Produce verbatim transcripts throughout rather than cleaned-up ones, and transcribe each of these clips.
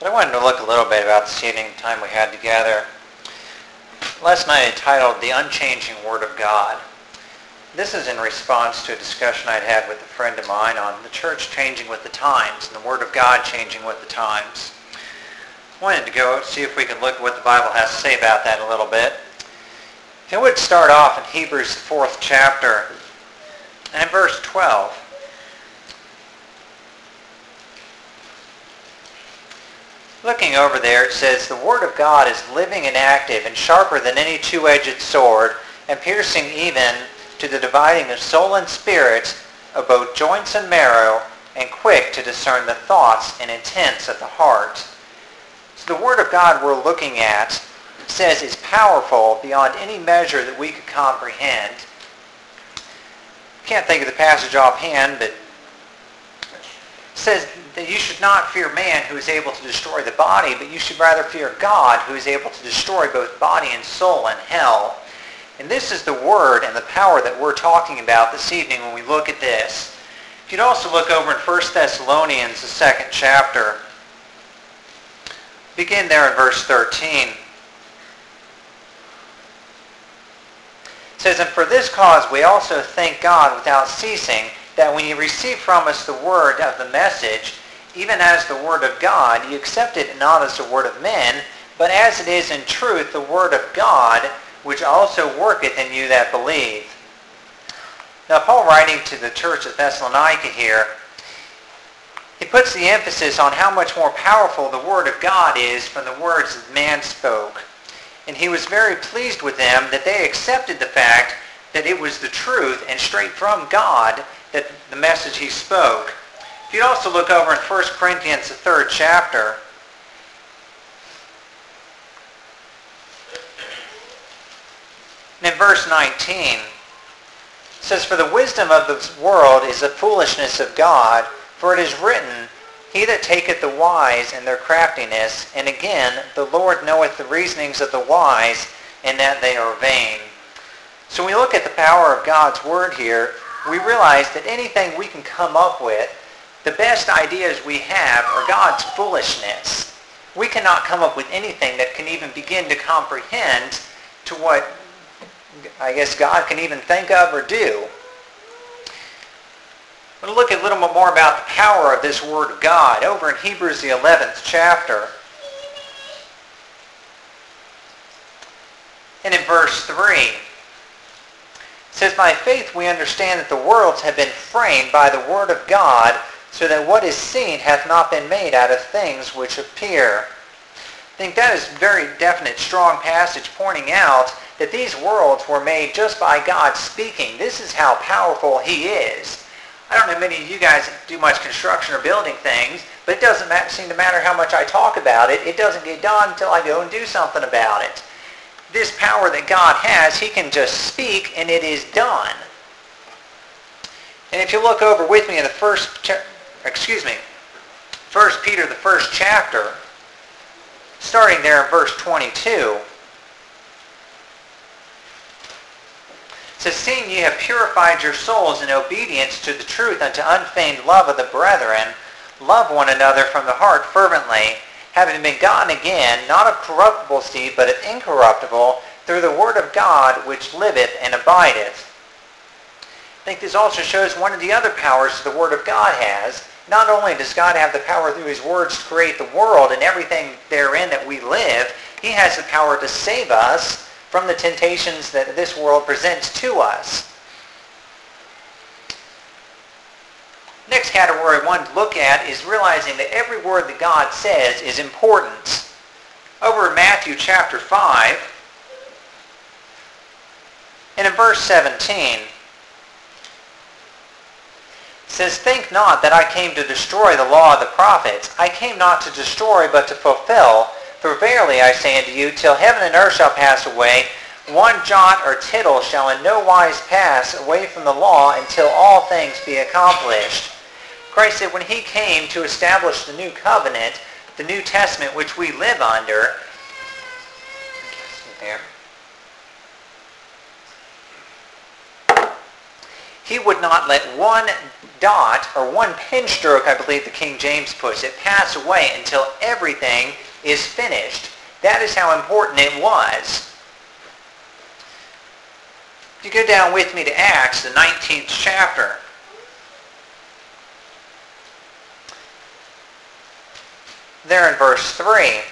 But I wanted to look a little bit about this evening, the time we had together. Last night I titled The Unchanging Word of God. This is in response to a discussion I'd had with a friend of mine on the church changing with the times and the Word of God changing with the times. I wanted to go see if we could look at what the Bible has to say about that a little bit. If I would start off in Hebrews, the fourth chapter, and in verse twelve. Looking over there, it says, "The Word of God is living and active and sharper than any two-edged sword, and piercing even to the dividing of soul and spirit, of both joints and marrow, and quick to discern the thoughts and intents of the heart." So the Word of God we're looking at says is powerful beyond any measure that we could comprehend. Can't think of the passage offhand, but it says that you should not fear man who is able to destroy the body, but you should rather fear God who is able to destroy both body and soul in hell. And this is the word and the power that we're talking about this evening when we look at this. If you'd also look over in First Thessalonians, the second chapter, begin there in verse thirteen. It says, "And for this cause we also thank God without ceasing, that when you received from us the word of the message, even as the word of God, you accepted it not as the word of men, but as it is in truth the word of God, which also worketh in you that believe." Now Paul, writing to the church at Thessalonica here, he puts the emphasis on how much more powerful the word of God is from the words that man spoke. And he was very pleased with them that they accepted the fact that it was the truth and straight from God that the message he spoke. If you also look over in First Corinthians, the third chapter, and in verse nineteen, it says, "For the wisdom of this world is the foolishness of God, for it is written, He that taketh the wise in their craftiness, and again, the Lord knoweth the reasonings of the wise, and that they are vain." So when we look at the power of God's word here, we realize that anything we can come up with, the best ideas we have are God's foolishness. We cannot come up with anything that can even begin to comprehend to what I guess God can even think of or do. We'll look at a little bit more about the power of this Word of God over in Hebrews, the eleventh chapter. And in verse three, it says, "By faith we understand that the worlds have been framed by the Word of God, so that what is seen hath not been made out of things which appear." I think that is a very definite, strong passage pointing out that these worlds were made just by God speaking. This is how powerful He is. I don't know many of you guys do much construction or building things, but it doesn't seem to matter how much I talk about it. It doesn't get done until I go and do something about it. This power that God has, He can just speak and it is done. And if you look over with me in the first, excuse me, First Peter, the first chapter, starting there in verse twenty-two, it says, "Seeing ye have purified your souls in obedience to the truth unto unfeigned love of the brethren, love one another from the heart fervently, having been gotten again, not of corruptible seed, but of incorruptible, through the word of God, which liveth and abideth." I think this also shows one of the other powers the Word of God has. Not only does God have the power through His words to create the world and everything therein that we live, He has the power to save us from the temptations that this world presents to us. Next category I wanted to look at is realizing that every word that God says is important. Over in Matthew chapter five, and in verse seventeen, it says, "Think not that I came to destroy the law of the prophets. I came not to destroy, but to fulfill. For verily I say unto you, till heaven and earth shall pass away, one jot or tittle shall in no wise pass away from the law until all things be accomplished." Christ said when He came to establish the new covenant, the New Testament which we live under, He would not let one dot, or one pen stroke, I believe the King James puts it, pass away until everything is finished. That is how important it was. If you go down with me to Acts, the nineteenth chapter. There in verse three.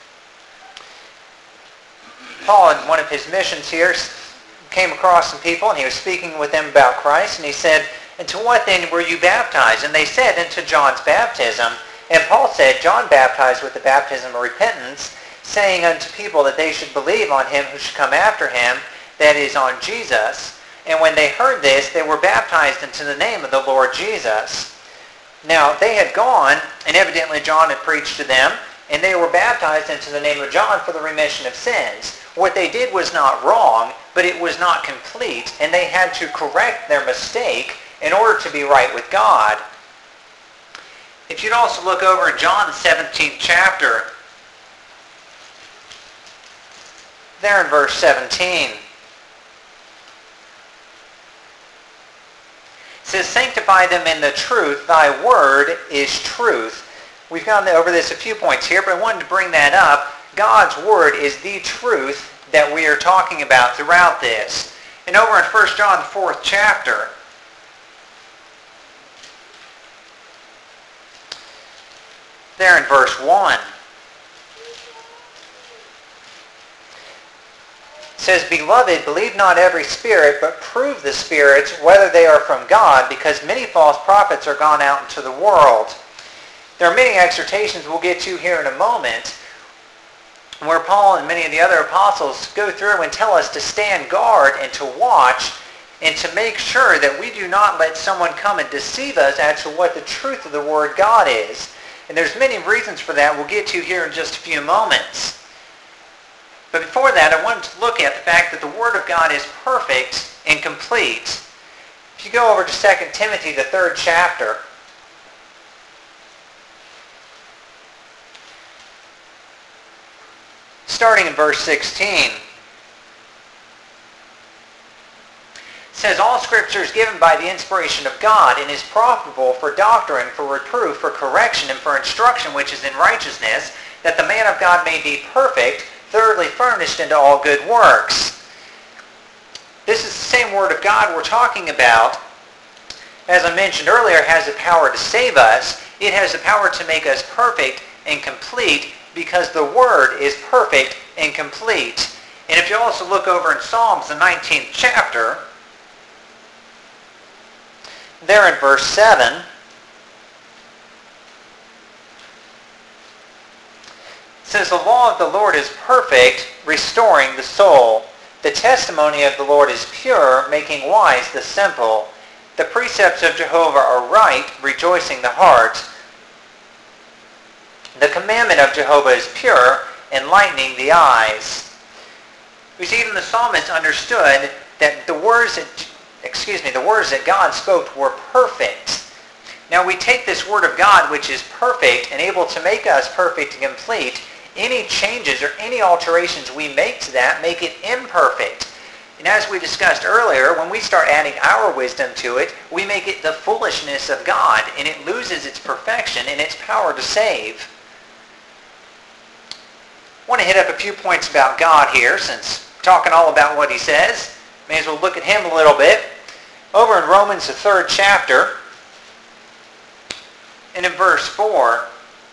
Paul, in one of his missions here, came across some people, and he was speaking with them about Christ, and he said, "Into what then were you baptized?" And they said, "Into John's baptism." And Paul said, "John baptized with the baptism of repentance, saying unto people that they should believe on him who should come after him, that is, on Jesus. And when they heard this, they were baptized into the name of the Lord Jesus." Now, they had gone, and evidently John had preached to them, and they were baptized into the name of John for the remission of sins. What they did was not wrong, but it was not complete, and they had to correct their mistake in order to be right with God. If you'd also look over in John, the seventeenth chapter, there in verse seventeen, it says, "Sanctify them in the truth, thy word is truth." We've gone over this a few points here, but I wanted to bring that up. God's word is the truth that we are talking about throughout this. And over in First John, the fourth chapter, there in verse one, it says, "Beloved, believe not every spirit, but prove the spirits whether they are from God, because many false prophets are gone out into the world." There are many exhortations we'll get to here in a moment, where Paul and many of the other apostles go through and tell us to stand guard and to watch and to make sure that we do not let someone come and deceive us as to what the truth of the Word of God is. And there's many reasons for that we'll get to here in just a few moments. But before that, I wanted to look at the fact that the Word of God is perfect and complete. If you go over to Second Timothy, the third chapter, starting in verse sixteen, it says, "All Scripture is given by the inspiration of God and is profitable for doctrine, for reproof, for correction, and for instruction which is in righteousness, that the man of God may be perfect, thoroughly furnished into all good works." This is the same Word of God we're talking about. As I mentioned earlier, it has the power to save us. It has the power to make us perfect and complete, because the Word is perfect and complete. And if you also look over in Psalms, the nineteenth chapter, there in verse seven, it says, "The law of the Lord is perfect, restoring the soul. The testimony of the Lord is pure, making wise the simple. The precepts of Jehovah are right, rejoicing the heart. The commandment of Jehovah is pure, enlightening the eyes." We see even the psalmist understood that the words that, excuse me, the words that God spoke were perfect. Now we take this Word of God, which is perfect and able to make us perfect and complete. Any changes or any alterations we make to that make it imperfect. And as we discussed earlier, when we start adding our wisdom to it, we make it the foolishness of God, and it loses its perfection and its power to save. I want to hit up a few points about God here, since we're talking all about what he says. May as well look at him a little bit. Over in Romans, the third chapter, and in verse four,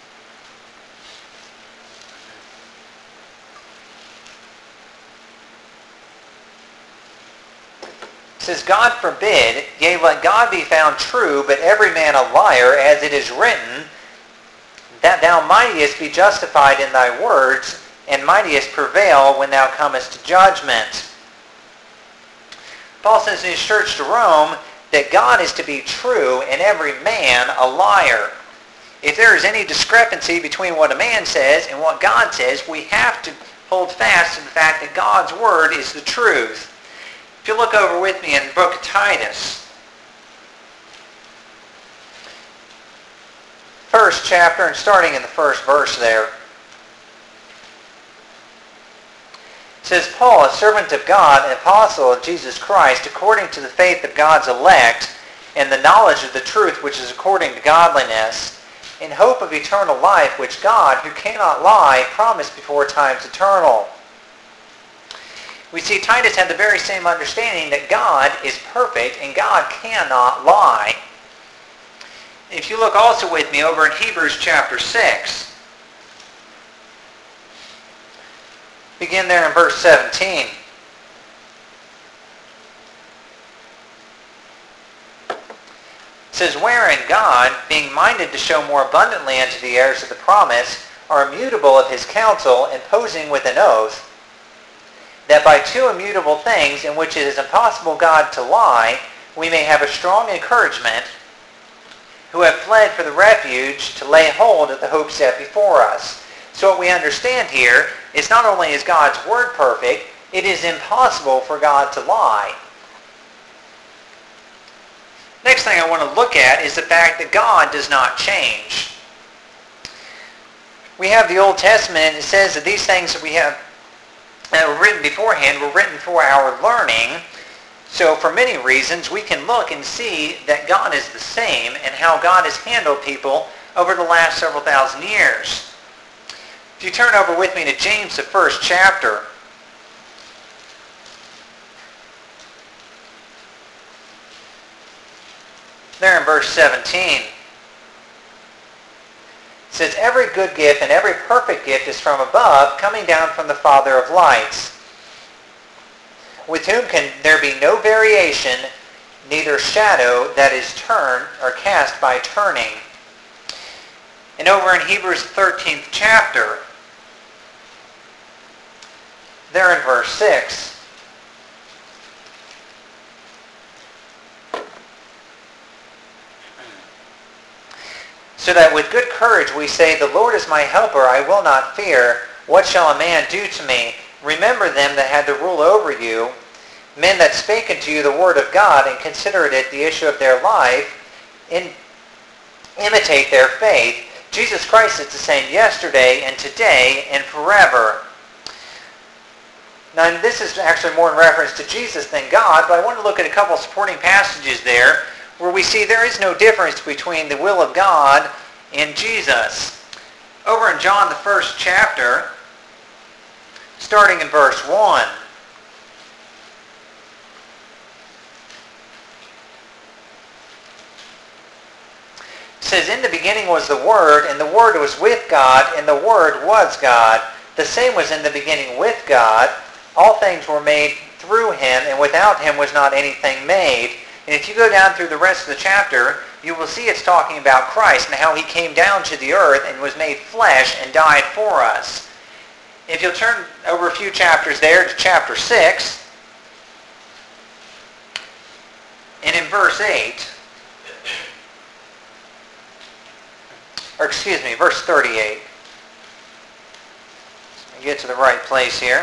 it says, "God forbid, yea, let God be found true, but every man a liar, as it is written, that thou mightest be justified in thy words, and mightest prevail when thou comest to judgment." Paul says in his church to Rome that God is to be true and every man a liar. If there is any discrepancy between what a man says and what God says, we have to hold fast to the fact that God's Word is the truth. If you look over with me in the book of Titus, first chapter, and starting in the first verse there, it says, Paul, a servant of God, an apostle of Jesus Christ, according to the faith of God's elect, and the knowledge of the truth which is according to godliness, in hope of eternal life, which God, who cannot lie, promised before times eternal. We see Titus had the very same understanding that God is perfect and God cannot lie. If you look also with me over in Hebrews chapter six, begin there in verse seventeen. It says, wherein God, being minded to show more abundantly unto the heirs of the promise, are immutable of his counsel, imposing with an oath, that by two immutable things in which it is impossible God to lie, we may have a strong encouragement, who have fled for the refuge to lay hold of the hope set before us. So what we understand here is not only is God's word perfect, it is impossible for God to lie. Next thing I want to look at is the fact that God does not change. We have the Old Testament, and it says that these things that we have that were written beforehand were written for our learning. So for many reasons, we can look and see that God is the same and how God has handled people over the last several thousand years. If you turn over with me to James, the first chapter, there in verse seventeen, it says, every good gift and every perfect gift is from above, coming down from the Father of lights, with whom can there be no variation, neither shadow that is turned or cast by turning. And over in Hebrews thirteenth chapter, there in verse six, so that with good courage we say, the Lord is my helper, I will not fear. What shall a man do to me? Remember them that had the rule over you, men that spake unto you the word of God, and considered it the issue of their life, in, imitate their faith. Jesus Christ is the same yesterday and today and forever. Now this is actually more in reference to Jesus than God, but I want to look at a couple supporting passages there where we see there is no difference between the will of God and Jesus. Over in John, the first chapter, starting in verse one. It says, in the beginning was the Word, and the Word was with God, and the Word was God. The same was in the beginning with God. All things were made through him, and without him was not anything made. And if you go down through the rest of the chapter, you will see it's talking about Christ and how he came down to the earth and was made flesh and died for us. If you'll turn over a few chapters there to chapter six, and in verse eight, or excuse me, verse thirty-eight. Let me get to the right place here.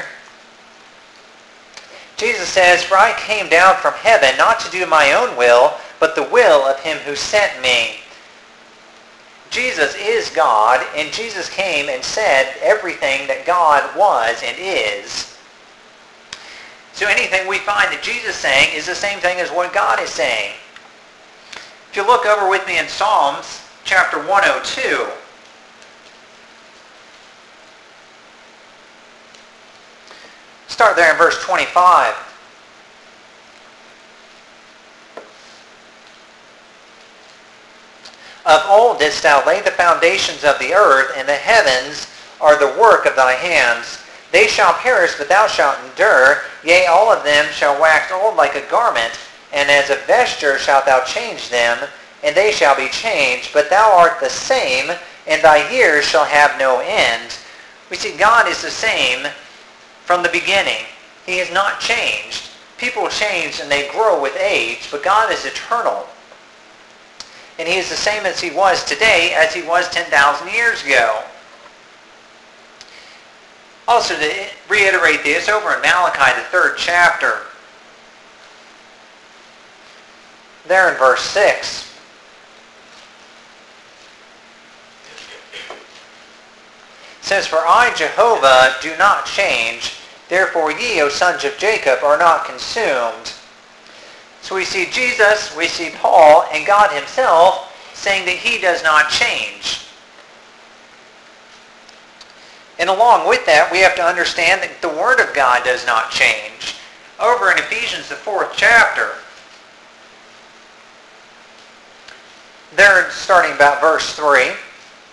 Jesus says, for I came down from heaven not to do my own will, but the will of him who sent me. Jesus is God, and Jesus came and said everything that God was and is. So anything we find that Jesus is saying is the same thing as what God is saying. If you look over with me in Psalms chapter one oh two, start there in verse twenty-five. Of old didst thou lay the foundations of the earth, and the heavens are the work of thy hands. They shall perish, but thou shalt endure. Yea, all of them shall wax old like a garment, and as a vesture shalt thou change them, and they shall be changed. But thou art the same, and thy years shall have no end. We see God is the same from the beginning. He has not changed. People change and they grow with age, but God is eternal. And he is the same as he was today as he was ten thousand years ago. Also, to reiterate this, over in Malachi, the third chapter, there in verse six, it says, for I, Jehovah, do not change. Therefore ye, O sons of Jacob, are not consumed. So we see Jesus, we see Paul, and God himself saying that he does not change. And along with that, we have to understand that the Word of God does not change. Over in Ephesians, the fourth chapter, there, starting about verse three, it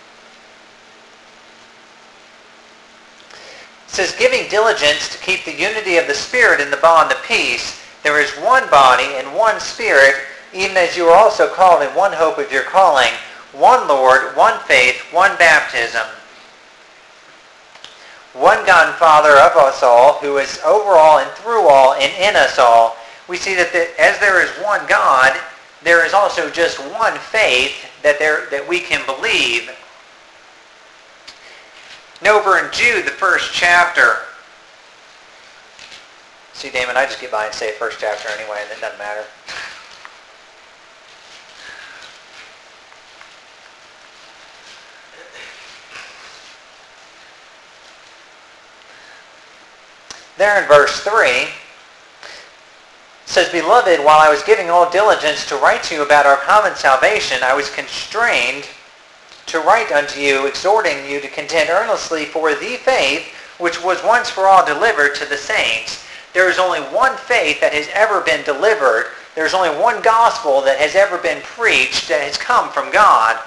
says, giving diligence to keep the unity of the Spirit in the bond of peace, there is one body and one Spirit, even as you are also called in one hope of your calling, one Lord, one faith, one baptism, one God and Father of us all, who is over all and through all and in us all. We see that the, as there is one God, there is also just one faith that there that we can believe. And over in Jude, the first chapter. See, Damon, I just get by and say first chapter anyway, and it doesn't matter. There in verse three, it says, Beloved, while I was giving all diligence to write to you about our common salvation, I was constrained to write unto you, exhorting you to contend earnestly for the faith which was once for all delivered to the saints. There is only one faith that has ever been delivered. There's only one gospel that has ever been preached that has come from God.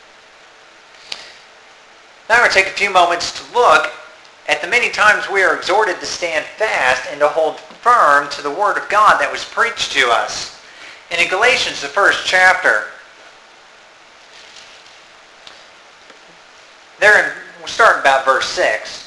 Now I'm going to take a few moments to look at the many times we are exhorted to stand fast and to hold firm to the Word of God that was preached to us. And in Galatians, the first chapter, there in, we'll start about verse six.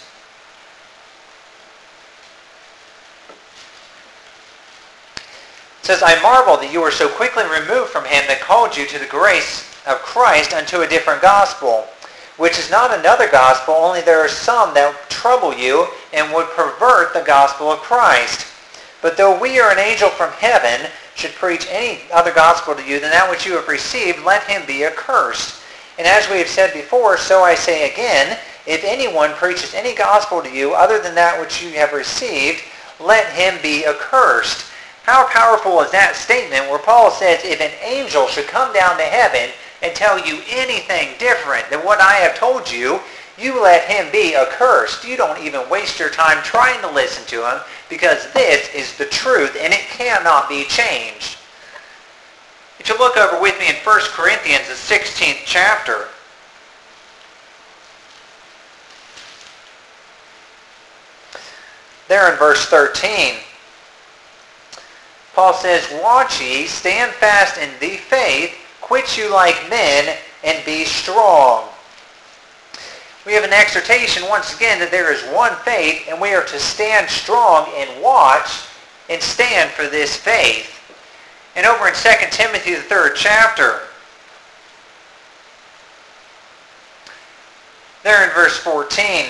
It says, I marvel that you are so quickly removed from him that called you to the grace of Christ unto a different gospel, which is not another gospel, only there are some that trouble you and would pervert the gospel of Christ. But though we or an angel from heaven should preach any other gospel to you than that which you have received, let him be accursed. And as we have said before, so I say again, if anyone preaches any gospel to you other than that which you have received, let him be accursed. How powerful is that statement where Paul says, if an angel should come down to heaven and tell you anything different than what I have told you, you let him be accursed. You don't even waste your time trying to listen to him, because this is the truth and it cannot be changed. If you look over with me in First Corinthians, the sixteenth chapter, there in verse thirteen, Paul says, Watch ye, stand fast in the faith, quit you like men, and be strong. We have an exhortation once again that there is one faith, and we are to stand strong and watch and stand for this faith. And over in Second Timothy, the third chapter, there in verse fourteen,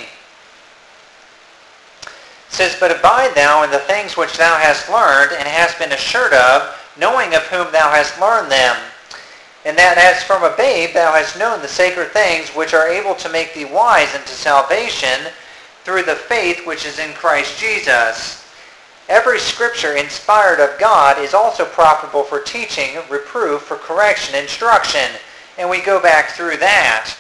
it says, But abide thou in the things which thou hast learned, and hast been assured of, knowing of whom thou hast learned them, and that as from a babe thou hast known the sacred things which are able to make thee wise unto salvation through the faith which is in Christ Jesus. Every scripture inspired of God is also profitable for teaching, reproof, for correction, instruction. And we go back through that.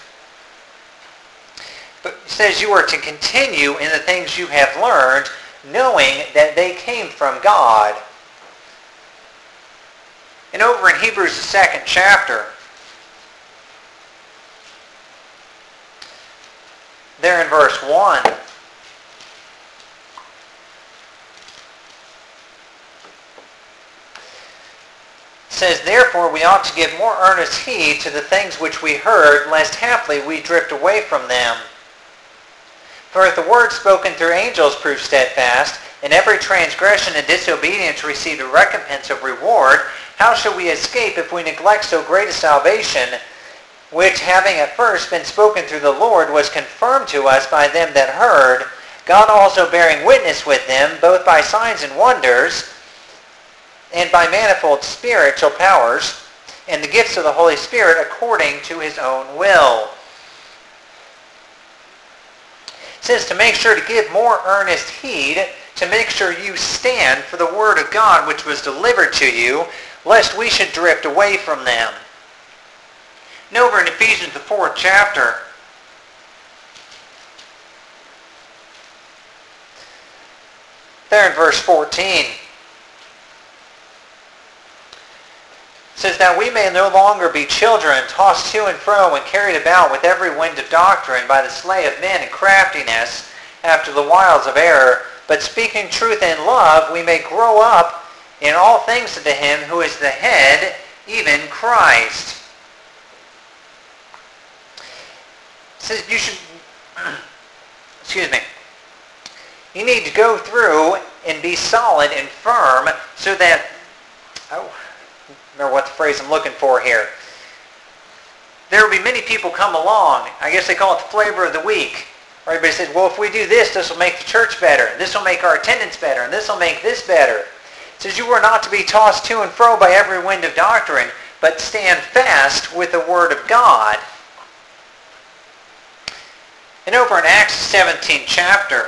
But it says you are to continue in the things you have learned, knowing that they came from God. And over in Hebrews, the second chapter, there in verse one, says, Therefore we ought to give more earnest heed to the things which we heard, lest haply we drift away from them. For if the word spoken through angels proved steadfast, and every transgression and disobedience received a recompense of reward, how shall we escape if we neglect so great a salvation, which having at first been spoken through the Lord was confirmed to us by them that heard, God also bearing witness with them, both by signs and wonders, and by manifold spiritual powers, and the gifts of the Holy Spirit according to his own will. It says to make sure to give more earnest heed to make sure you stand for the word of God which was delivered to you, lest we should drift away from them. And over in Ephesians, the fourth chapter, there in verse fourteen, it says, that we may no longer be children, tossed to and fro and carried about with every wind of doctrine by the sleight of men and craftiness, after the wiles of error, but speaking truth in love, we may grow up in all things unto him who is the head, even Christ. It says you should, excuse me, you need to go through and be solid and firm so that, oh, remember what the phrase I'm looking for here. There will be many people come along. I guess they call it the flavor of the week. Everybody says, well, if we do this, this will make the church better. This will make our attendance better. And this will make this better. It says you are not to be tossed to and fro by every wind of doctrine, but stand fast with the word of God. And over in Acts seventeenth chapter,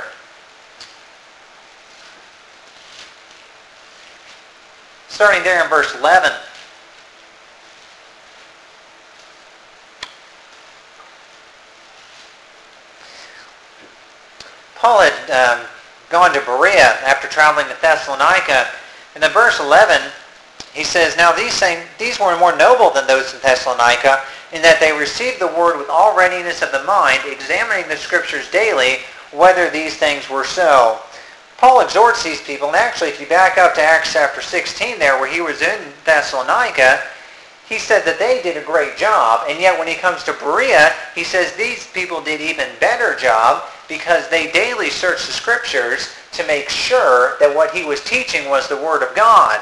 starting there in verse eleven, Paul had um, gone to Berea after traveling to Thessalonica. And in verse eleven, he says, now these same, these were more noble than those in Thessalonica, in that they received the word with all readiness of the mind, examining the scriptures daily, whether these things were so. Paul exhorts these people, and actually if you back up to Acts chapter sixteen there, where he was in Thessalonica, he said that they did a great job, and yet when he comes to Berea, he says these people did even better job because they daily searched the scriptures to make sure that what he was teaching was the word of God.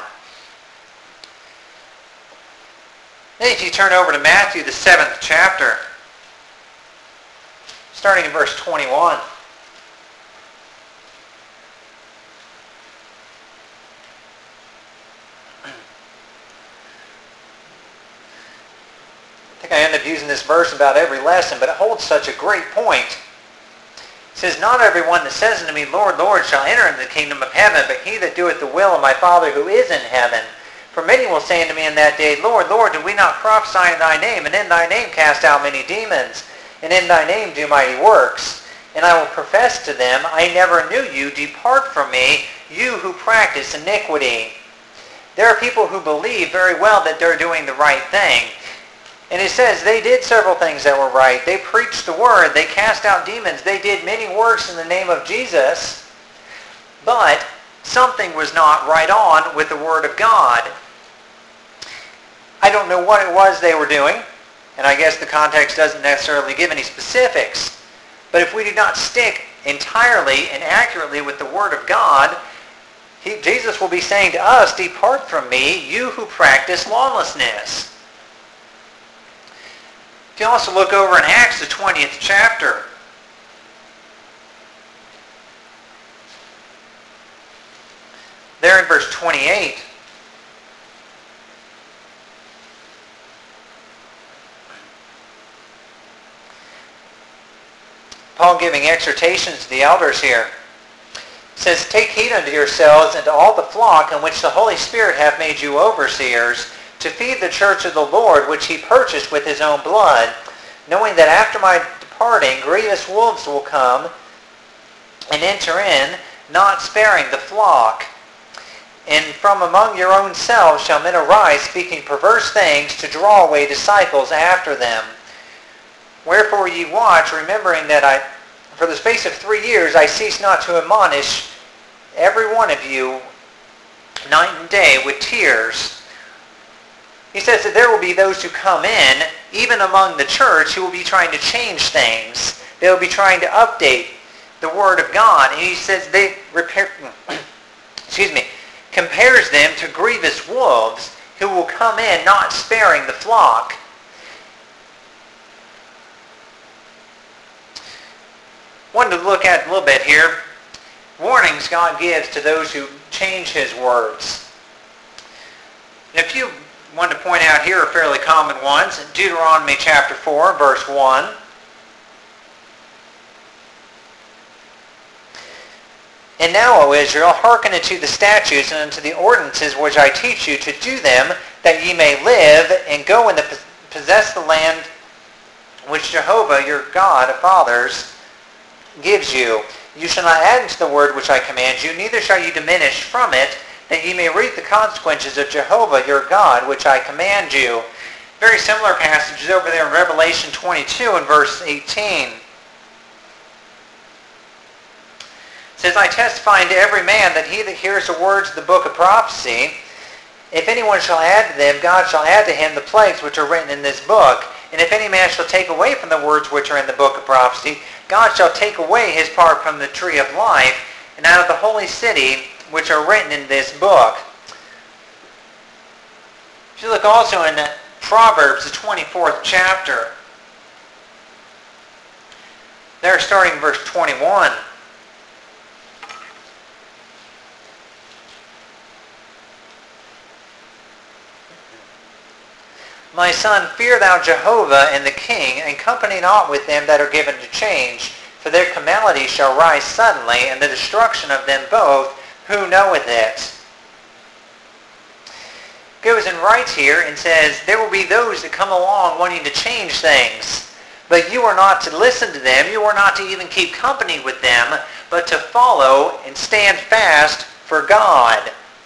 Then if you turn over to Matthew, the seventh chapter, starting in verse twenty-one. I think I end up using this verse about every lesson, but it holds such a great point. It says, not everyone that says unto me, Lord, Lord, shall enter into the kingdom of heaven, but he that doeth the will of my Father who is in heaven. For many will say unto me in that day, Lord, Lord, did we not prophesy in thy name, and in thy name cast out many demons, and in thy name do mighty works? And I will profess to them, I never knew you. Depart from me, you who practice iniquity. There are people who believe very well that they're doing the right thing. And it says they did several things that were right. They preached the word. They cast out demons. They did many works in the name of Jesus. But something was not right on with the word of God. I don't know what it was they were doing. And I guess the context doesn't necessarily give any specifics. But if we do not stick entirely and accurately with the word of God, he, Jesus will be saying to us, depart from me, you who practice lawlessness. If you also look over in Acts, the twentieth chapter, there in verse twenty-eight, Paul giving exhortations to the elders here, says, take heed unto yourselves and to all the flock in which the Holy Spirit hath made you overseers, to feed the church of the Lord, which he purchased with his own blood, knowing that after my departing, grievous wolves will come and enter in, not sparing the flock. And from among your own selves shall men arise, speaking perverse things, to draw away disciples after them. Wherefore ye watch, remembering that I, for the space of three years, I cease not to admonish every one of you night and day with tears. He says that there will be those who come in, even among the church, who will be trying to change things. They will be trying to update the Word of God. And he says they repair, excuse me, compares them to grievous wolves who will come in not sparing the flock. One to look at a little bit here. Warnings God gives to those who change his words. And a few one to point out here are fairly common ones. In Deuteronomy chapter four, verse one. And now, O Israel, hearken unto the statutes and unto the ordinances which I teach you, to do them, that ye may live, and go and possess the land which Jehovah your God of fathers gives you. You shall not add unto the word which I command you, neither shall you diminish from it, that ye may reap the consequences of Jehovah your God, which I command you. Very similar passages over there in Revelation twenty-two and verse eighteen. It says, I testify unto every man that he that hears the words of the book of prophecy, if anyone shall add to them, God shall add to him the plagues which are written in this book. And if any man shall take away from the words which are in the book of prophecy, God shall take away his part from the tree of life, and out of the holy city which are written in this book. If you look also in Proverbs, the twenty-fourth chapter, there starting in verse twenty-one. My son, fear thou Jehovah and the king, and company not with them that are given to change, for their calamity shall rise suddenly, and the destruction of them both, who knoweth it? Goes and writes here and says, there will be those that come along wanting to change things, but you are not to listen to them, you are not to even keep company with them, but to follow and stand fast for God.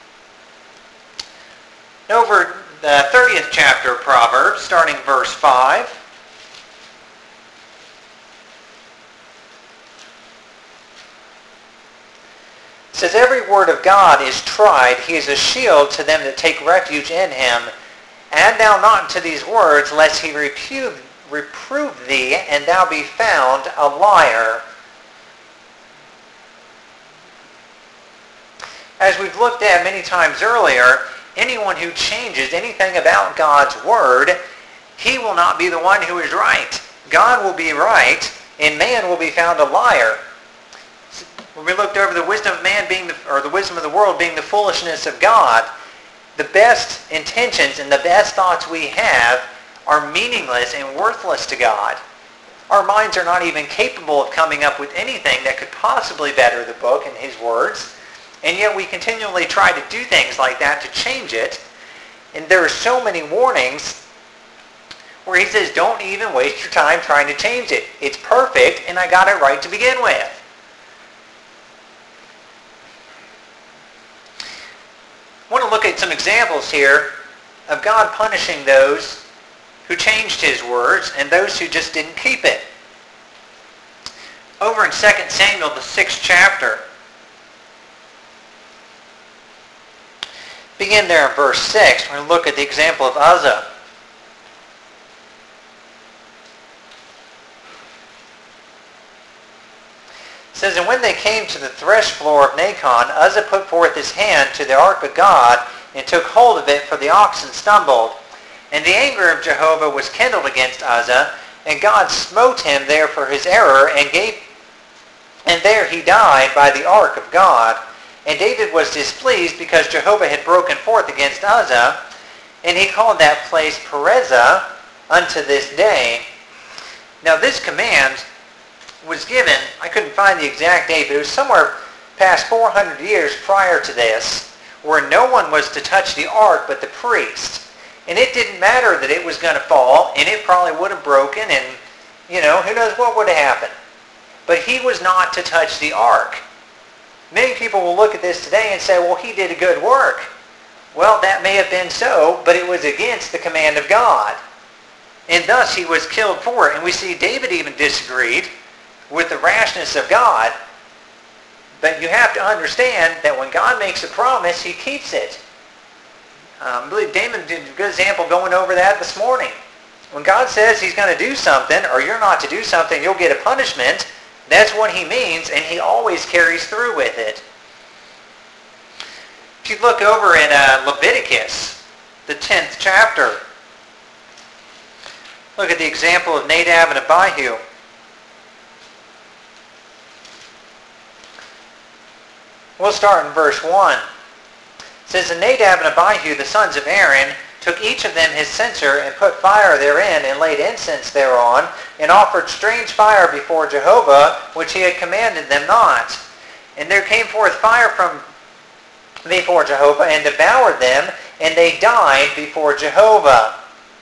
Over the thirtieth chapter of Proverbs, starting verse five. It says, every word of God is tried. He is a shield to them that take refuge in him. Add thou not unto these words, lest he reprove, reprove thee, and thou be found a liar. As we've looked at many times earlier, anyone who changes anything about God's word, he will not be the one who is right. God will be right, and man will be found a liar. When we looked over the wisdom of man being, the, or the wisdom of the world being the foolishness of God, the best intentions and the best thoughts we have are meaningless and worthless to God. Our minds are not even capable of coming up with anything that could possibly better the book and his words. And yet we continually try to do things like that to change it. And there are so many warnings where he says, don't even waste your time trying to change it. It's perfect, and I got it right to begin with. I want to look at some examples here of God punishing those who changed his words and those who just didn't keep it. Over in Second Samuel, the sixth chapter, begin there in verse six. We're going to look at the example of Uzzah. It says, and when they came to the thresh floor of Nacon, Uzzah put forth his hand to the ark of God, and took hold of it, for the oxen stumbled. And the anger of Jehovah was kindled against Uzzah, and God smote him there for his error, and gave, and there he died by the ark of God. And David was displeased because Jehovah had broken forth against Uzzah, and he called that place Perezah unto this day. Now this command was given, I couldn't find the exact date, but it was somewhere past four hundred years prior to this, where no one was to touch the ark but the priest. And it didn't matter that it was going to fall, and it probably would have broken, and, you know, who knows what would have happened. But he was not to touch the ark. Many people will look at this today and say, well, he did a good work. Well, that may have been so, but it was against the command of God. And thus he was killed for it. And we see David even disagreed with the rashness of God. But you have to understand that when God makes a promise, he keeps it. Um, I believe Damon did a good example going over that this morning. When God says he's going to do something, or you're not to do something, you'll get a punishment, that's what he means, and he always carries through with it. If you look over in uh, Leviticus, the tenth chapter, look at the example of Nadab and Abihu. We'll start in verse one. It says, and Nadab and Abihu, the sons of Aaron, took each of them his censer, and put fire therein, and laid incense thereon, and offered strange fire before Jehovah, which he had commanded them not. And there came forth fire from before Jehovah and devoured them, and they died before Jehovah.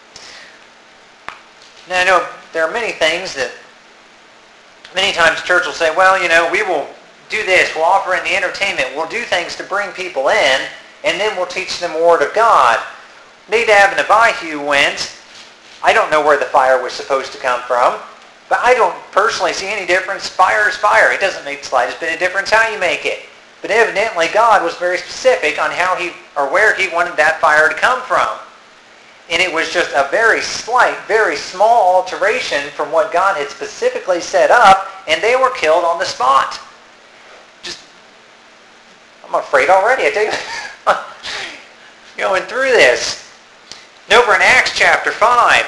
Now I know there are many things that many times church will say, well, you know, we will do this, we'll offer in the entertainment, we'll do things to bring people in, and then we'll teach them the Word of God. Nadab and Abihu went. I don't know where the fire was supposed to come from, but I don't personally see any difference. Fire is fire. It doesn't make the slightest bit of difference how you make it. But evidently God was very specific on how he, or where he wanted that fire to come from. And it was just a very slight, very small alteration from what God had specifically set up, and they were killed on the spot. Just, I'm afraid already, I tell you. Going through this. And over in Acts chapter five,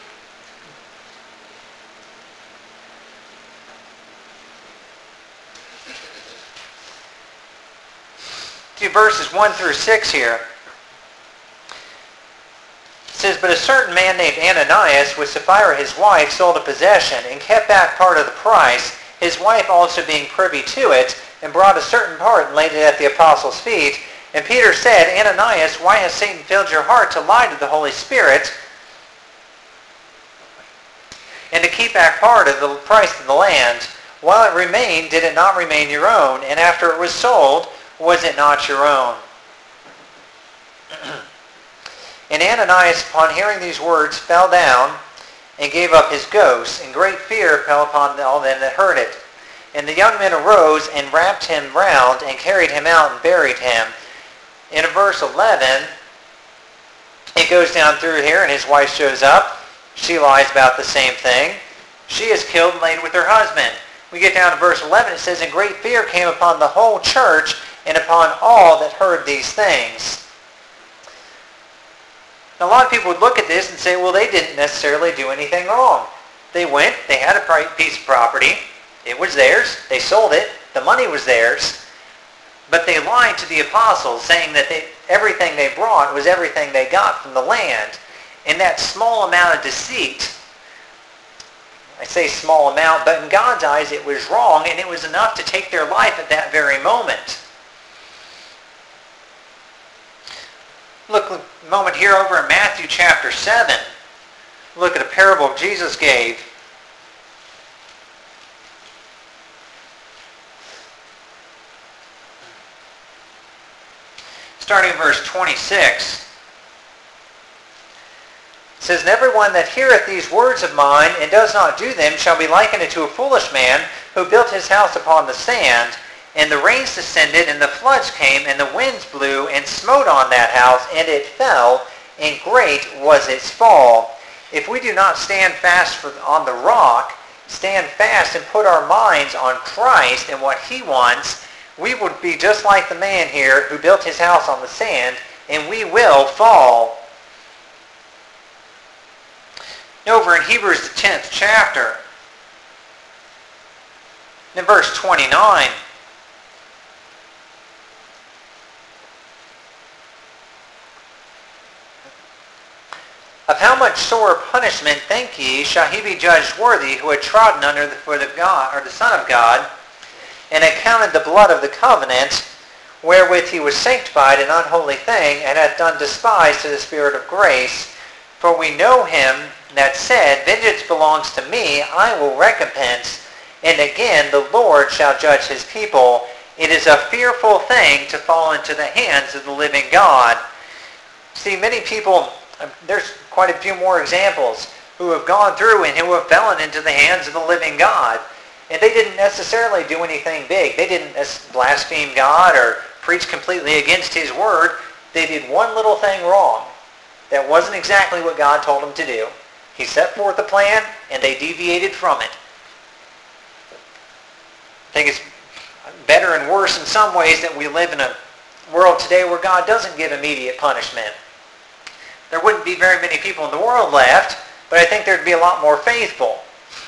do verses one through six here. It says, but a certain man named Ananias, with Sapphira his wife, sold a possession, and kept back part of the price, his wife also being privy to it, and brought a certain part and laid it at the apostles' feet. And Peter said, Ananias, why has Satan filled your heart to lie to the Holy Spirit, and to keep back part of the price of the land? While it remained, did it not remain your own? And after it was sold, was it not your own? And Ananias, upon hearing these words, fell down and gave up his ghost, and great fear fell upon all them that heard it. And the young men arose and wrapped him round and carried him out and buried him. In verse eleven, it goes down through here, and his wife shows up. She lies about the same thing. She is killed and laid with her husband. We get down to verse eleven. It says, and great fear came upon the whole church and upon all that heard these things. Now, a lot of people would look at this and say, well, they didn't necessarily do anything wrong. They went, they had a piece of property. It was theirs. They sold it. The money was theirs. But they lied to the apostles, saying that they, everything they brought was everything they got from the land. And that small amount of deceit, I say small amount, but in God's eyes it was wrong, and it was enough to take their life at that very moment. Look a moment here over in Matthew chapter seven. Look at a parable Jesus gave. Starting in verse twenty-six. It says, and everyone that heareth these words of mine and does not do them shall be likened unto a foolish man who built his house upon the sand. And the rains descended, and the floods came, and the winds blew, and smote on that house, and it fell, and great was its fall. If we do not stand fast for, on the rock, stand fast and put our minds on Christ and what he wants, we would be just like the man here who built his house on the sand, and we will fall. Over in Hebrews the tenth chapter, in verse twenty-nine, of how much sore punishment, think ye, shall he be judged worthy who had trodden under the foot of God, or the Son of God, and had counted the blood of the covenant, wherewith he was sanctified an unholy thing, and hath done despise to the Spirit of grace. For we know him that said, vengeance belongs to me, I will recompense. And again, the Lord shall judge his people. It is a fearful thing to fall into the hands of the living God. See, many people, there's quite a few more examples who have gone through and who have fallen into the hands of the living God. And they didn't necessarily do anything big. They didn't blaspheme God or preach completely against his word. They did one little thing wrong that wasn't exactly what God told them to do. He set forth a plan, and they deviated from it. I think it's better and worse in some ways that we live in a world today where God doesn't give immediate punishment. There wouldn't be very many people in the world left, but I think there'd be a lot more faithful.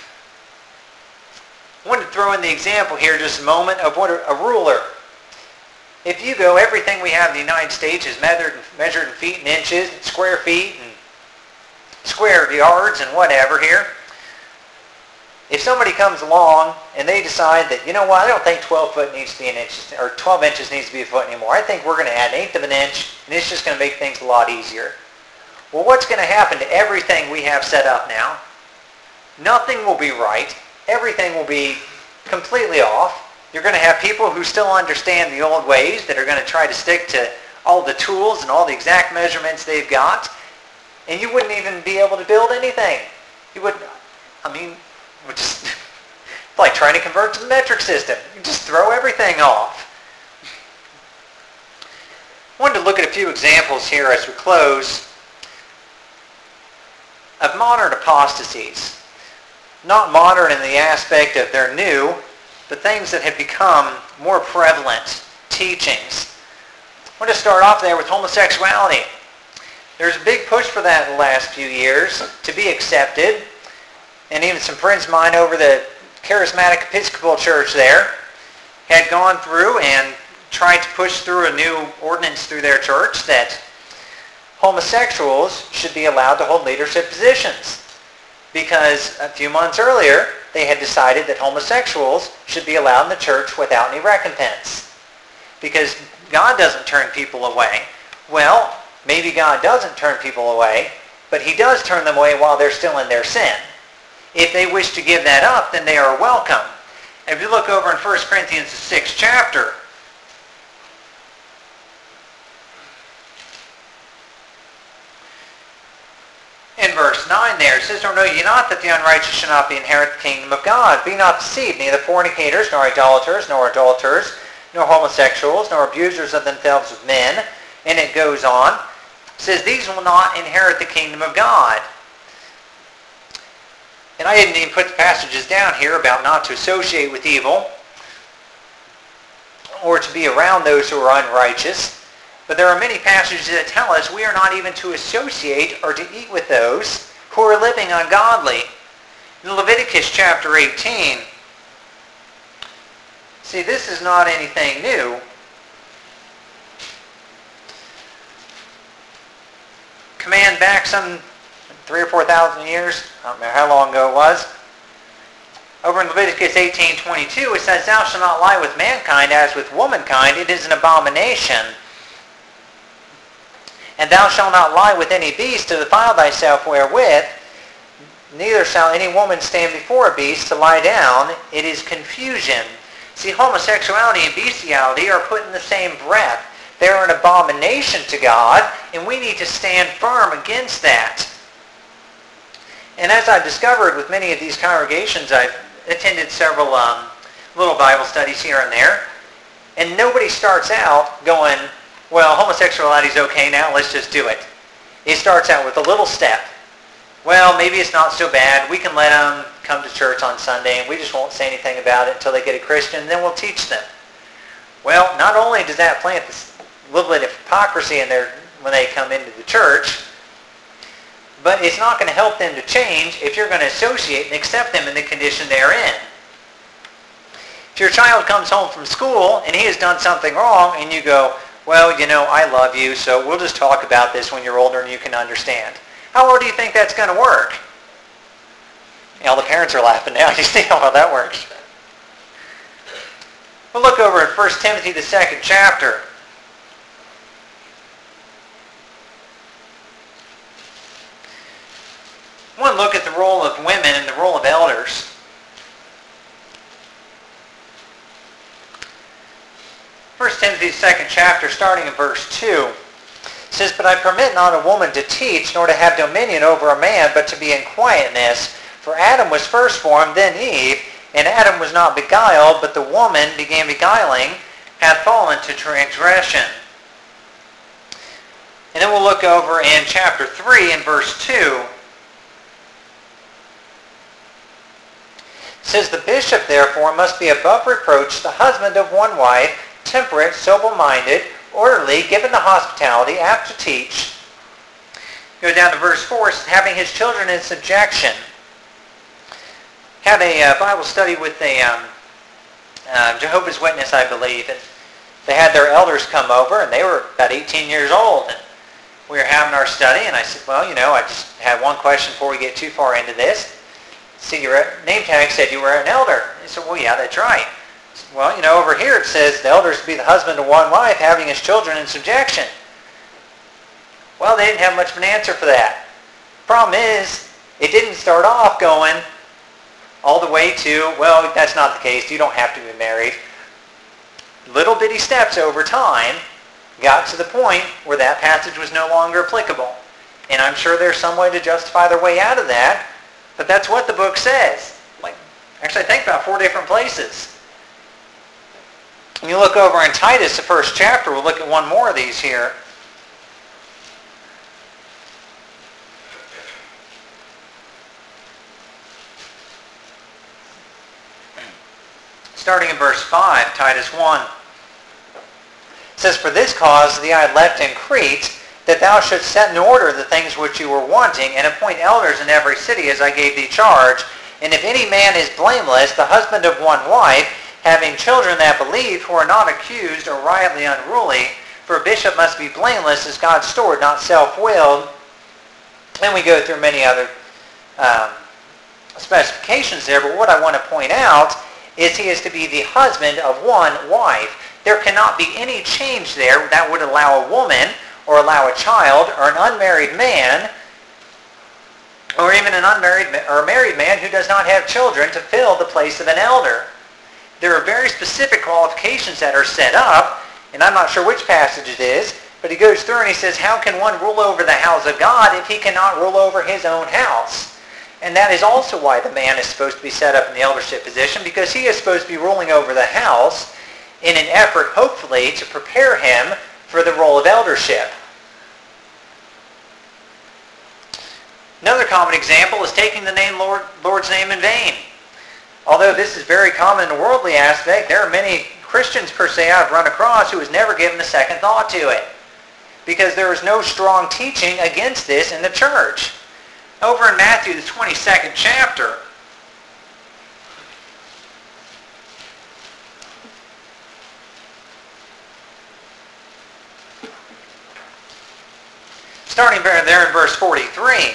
I wanted to throw in the example here just a moment of what a ruler. If you go, everything we have in the United States is measured, measured in feet and inches, and square feet and square yards and whatever here. If somebody comes along and they decide that, you know what, I don't think twelve foot needs to be an inch, or twelve inches needs to be a foot anymore. I think we're going to add an eighth of an inch, and it's just going to make things a lot easier. Well, what's going to happen to everything we have set up now? Nothing will be right. Everything will be completely off. You're going to have people who still understand the old ways that are going to try to stick to all the tools and all the exact measurements they've got. And you wouldn't even be able to build anything. You wouldn't, I mean, would just it's like trying to convert to the metric system. You just throw everything off. I wanted to look at a few examples here as we close of modern apostasies. Not modern in the aspect of they're new, but things that have become more prevalent teachings. I want to start off there with homosexuality. There's a big push for that in the last few years to be accepted. And even some friends of mine over the Charismatic Episcopal Church there had gone through and tried to push through a new ordinance through their church that homosexuals should be allowed to hold leadership positions. Because a few months earlier, they had decided that homosexuals should be allowed in the church without any recompense. Because God doesn't turn people away. Well, maybe God doesn't turn people away, but he does turn them away while they're still in their sin. If they wish to give that up, then they are welcome. If you look over in First Corinthians, the sixth chapter, in verse nine there, it says, "Or know ye not that the unrighteous shall not be inherit the kingdom of God? Be not deceived, neither fornicators, nor idolaters, nor adulterers, nor homosexuals, nor abusers of themselves with men." And it goes on. It says, "These will not inherit the kingdom of God." And I didn't even put the passages down here about not to associate with evil or to be around those who are unrighteous. But there are many passages that tell us we are not even to associate or to eat with those who are living ungodly. In Leviticus chapter eighteen, see, this is not anything new. Command back some three or four thousand years, I don't know how long ago it was. Over in Leviticus eighteen twenty-two, it says, "Thou shalt not lie with mankind as with womankind. It is an abomination. And thou shalt not lie with any beast to defile thyself wherewith. Neither shall any woman stand before a beast to lie down. It is confusion." See, homosexuality and bestiality are put in the same breath. They're an abomination to God, and we need to stand firm against that. And as I've discovered with many of these congregations, I've attended several um, little Bible studies here and there, and nobody starts out going, well, homosexuality is okay now, let's just do it. It starts out with a little step. Well, maybe it's not so bad. We can let them come to church on Sunday, and we just won't say anything about it until they get a Christian, and then we'll teach them. Well, not only does that plant this little bit of hypocrisy in there when they come into the church, but it's not going to help them to change if you're going to associate and accept them in the condition they're in. If your child comes home from school and he has done something wrong and you go, well, you know, I love you, so we'll just talk about this when you're older and you can understand. How well do you think that's going to work? You know, the parents are laughing now. You see how well that works. We'll look over at First Timothy, the second chapter. I want to look at the role of women and the role of elders. First Timothy, second chapter, starting in verse two, says, "But I permit not a woman to teach, nor to have dominion over a man, but to be in quietness. For Adam was first formed, then Eve, and Adam was not beguiled, but the woman began beguiling, hath fallen to transgression." And then we'll look over in chapter three and verse two. It says, "The bishop therefore must be above reproach, the husband of one wife, temperate, sober-minded, orderly, given to hospitality, apt to teach." Go down to verse four, "having his children in subjection." Had a uh, Bible study with a um, uh, Jehovah's Witness, I believe, and they had their elders come over, and they were about eighteen years old, and we were having our study, and I said, well, you know, I just had one question before we get too far into this. See, your name tag said you were an elder. He said, well, yeah, that's right. Well, you know, over here it says the elder is to be the husband of one wife, having his children in subjection. Well, they didn't have much of an answer for that. Problem is, it didn't start off going all the way to, well, that's not the case. You don't have to be married. Little bitty steps over time got to the point where that passage was no longer applicable. And I'm sure there's some way to justify their way out of that, but that's what the book says. Like, actually, I think about four different places. When you look over in Titus, the first chapter, we'll look at one more of these here. Starting in verse five, Titus one. It says, for this cause thee I left in Crete, that thou shouldst set in order the things which you were wanting, and appoint elders in every city as I gave thee charge. And if any man is blameless, the husband of one wife, having children that believe, who are not accused or riotly unruly, for a bishop must be blameless as God's steward, not self-willed. And we go through many other um, specifications there, but what I want to point out is he is to be the husband of one wife. There cannot be any change there that would allow a woman or allow a child or an unmarried man or even an unmarried or a married man who does not have children to fill the place of an elder. There are very specific qualifications that are set up, and I'm not sure which passage it is, but he goes through and he says, how can one rule over the house of God if he cannot rule over his own house? And that is also why the man is supposed to be set up in the eldership position, because he is supposed to be ruling over the house in an effort, hopefully, to prepare him for the role of eldership. Another common example is taking the name Lord, Lord's name in vain. Although this is very common in a worldly aspect, there are many Christians per se I've run across who has never given a second thought to it, because there is no strong teaching against this in the church. Over in Matthew, the twenty-second chapter, starting there in verse forty-three,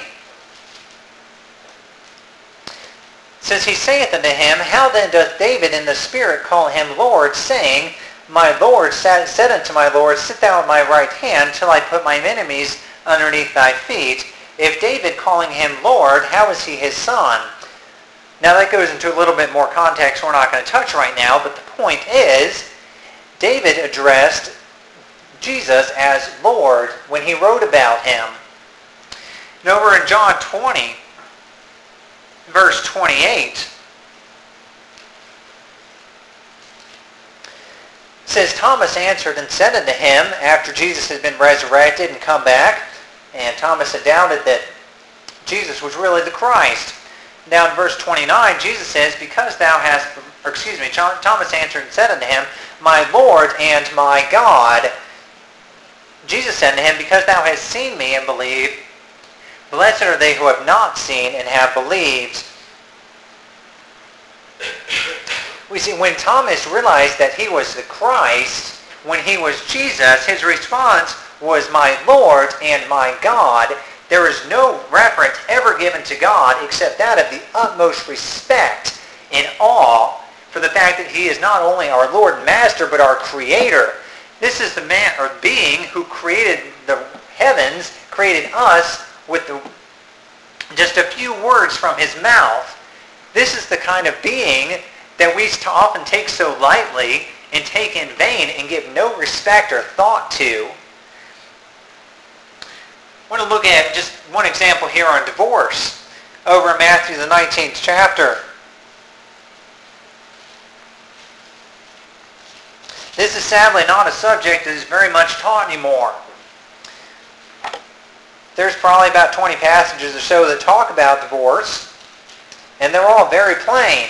says, he saith unto him, how then doth David in the Spirit call him Lord, saying, my Lord said unto my Lord, sit thou at my right hand, till I put mine enemies underneath thy feet. If David calling him Lord, how is he his son? Now that goes into a little bit more context we're not going to touch right now, but the point is, David addressed Jesus as Lord when he wrote about him. And over in John twenty, verse twenty-eight, it says, Thomas answered and said unto him, after Jesus had been resurrected and come back, and Thomas had doubted that Jesus was really the Christ. Now in verse twenty-nine, Jesus says, because thou hast, or excuse me, Thomas answered and said unto him, my Lord and my God. Jesus said unto him, because thou hast seen me and believed, blessed are they who have not seen and have believed. We see, when Thomas realized that he was the Christ, when he was Jesus, his response was my Lord and my God. There is no reference ever given to God except that of the utmost respect and awe for the fact that he is not only our Lord and Master, but our Creator. This is the man or being who created the heavens, created us with the, just a few words from his mouth. This is the kind of being that we often take so lightly and take in vain and give no respect or thought to. I want to look at just one example here on divorce over in Matthew the nineteenth chapter. This is sadly not a subject that is very much taught anymore. There's probably about twenty passages or so that talk about divorce, and they're all very plain.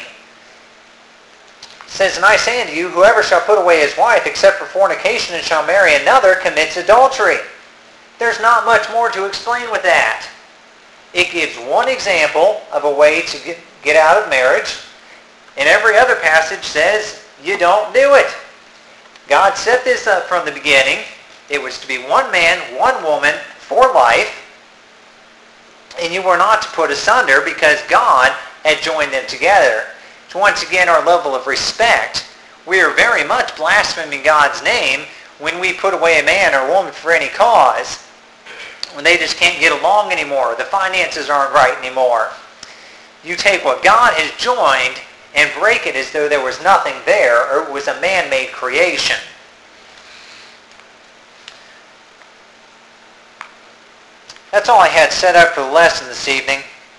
It says, and I say unto you, whoever shall put away his wife except for fornication and shall marry another commits adultery. There's not much more to explain with that. It gives one example of a way to get, get out of marriage, and every other passage says you don't do it. God set this up from the beginning. It was to be one man, one woman for life, and you were not to put asunder, because God had joined them together. So once again, our level of respect, we are very much blaspheming God's name when we put away a man or a woman for any cause, when they just can't get along anymore, the finances aren't right anymore. You take what God has joined and break it as though there was nothing there, or it was a man-made creation. That's all I had set up for the lesson this evening.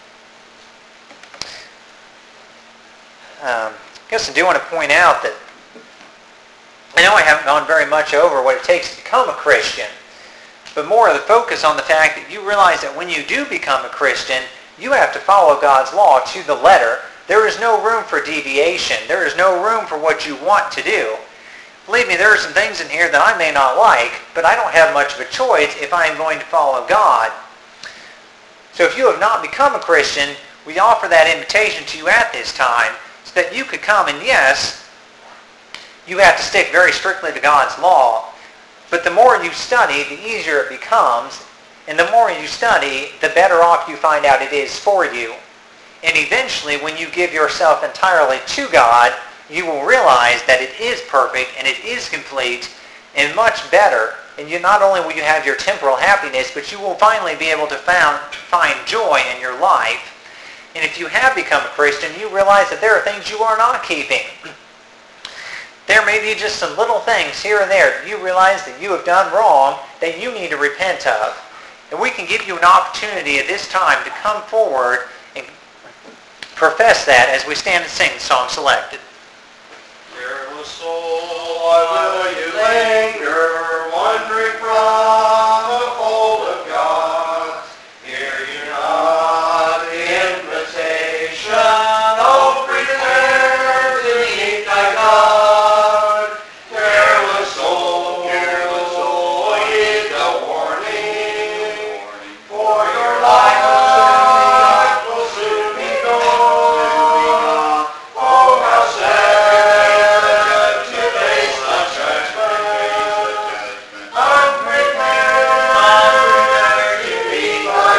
Um, I guess I do want to point out that I know I haven't gone very much over what it takes to become a Christian, but more of the focus on the fact that you realize that when you do become a Christian, you have to follow God's law to the letter. There is no room for deviation. There is no room for what you want to do. Believe me, there are some things in here that I may not like, but I don't have much of a choice if I am going to follow God. So if you have not become a Christian, we offer that invitation to you at this time so that you could come, and yes, you have to stick very strictly to God's law, but the more you study, the easier it becomes, and the more you study, the better off you find out it is for you. And eventually, when you give yourself entirely to God, you will realize that it is perfect and it is complete and much better. And you not only will you have your temporal happiness, but you will finally be able to found, find joy in your life. And if you have become a Christian, you realize that there are things you are not keeping. There may be just some little things here and there that you realize that you have done wrong that you need to repent of. And we can give you an opportunity at this time to come forward and profess that as we stand and sing the song selected. Careless soul, why will you linger, wandering from the fold of God? Hear you not the invitation, oh, prepare to meet thy God. Careless soul, careless soul, heed the warning, for your life will soon be gone. Oh, how sad to face the judgment, unprepared, unprepared to meet thy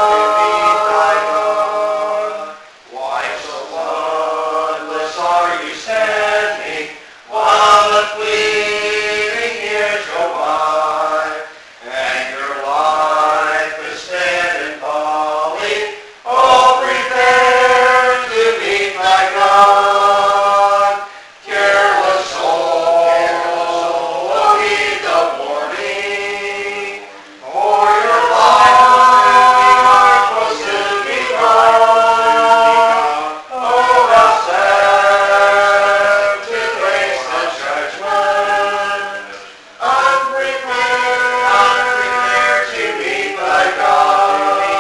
God. Why so bloodless are you standing, while the fleeting years go by, and your life is spent in folly? Oh, prepare to meet thy God. Careless soul, oh, heed the warning, for your life will soon be gone. Oh, how sad to face the judgment, unprepared, unprepared to meet thy God.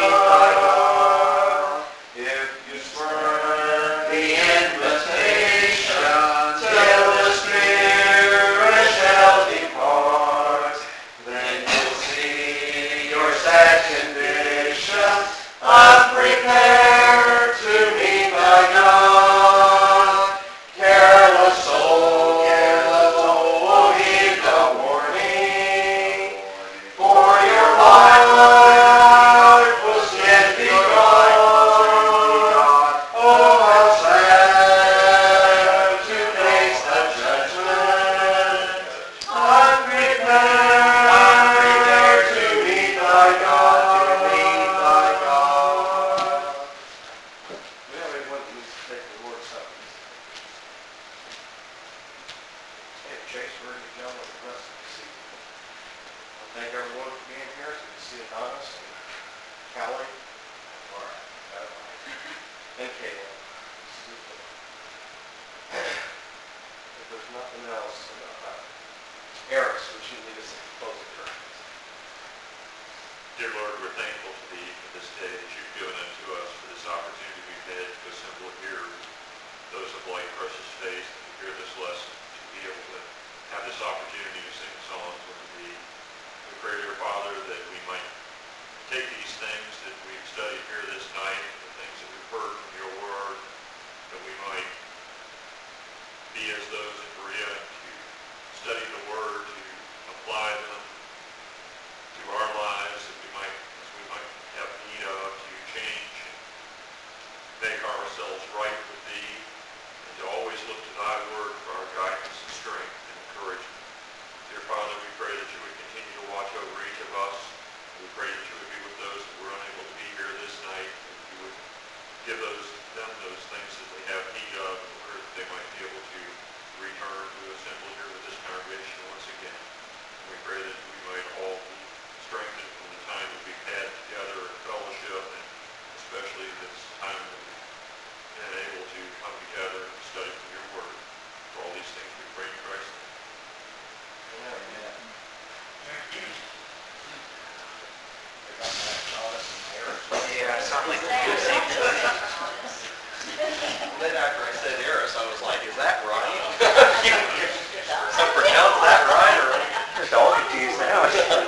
If you spurn the invitation till the Spirit shall depart, then you'll see your sad condition, unprepared to meet thy God. Careless soul, careless soul, heed the warning, for your life will soon be gone. Oh, how sad to face the judgment, unprepared, unprepared to meet thy God, to meet thy God. We have anyone who needs to take the Lord's Supper. Hey, Chase, we're going to go with the rest of the season. Well, thank everyone for being here. It's good to see Adonis and Callie. All right. got it right. And Caleb. If there's nothing else, uh, Eris, would you lead us in closing prayer? Dear Lord, we're thankful to thee for this day that you've given unto us, for this opportunity we've had to assemble here, those of light precious faith, to hear this lesson, to be able to have this opportunity to sing songs unto thee. We pray, dear Father, that we might take these things that we've studied here this night, the things that we've heard from your word, that we might be as those in Berea to study the word, to Then after I said Eris, I was like, is that right? So pronounce that right, or you're all confused now.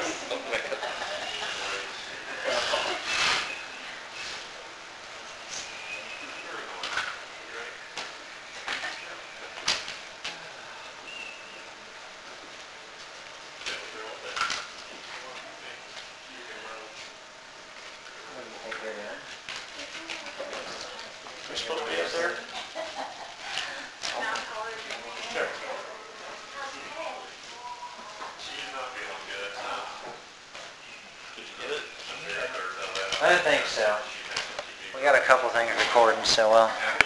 We're supposed to be up there? She's not feeling good, so. Did you get it? I don't think so. We got a couple things recording, so well.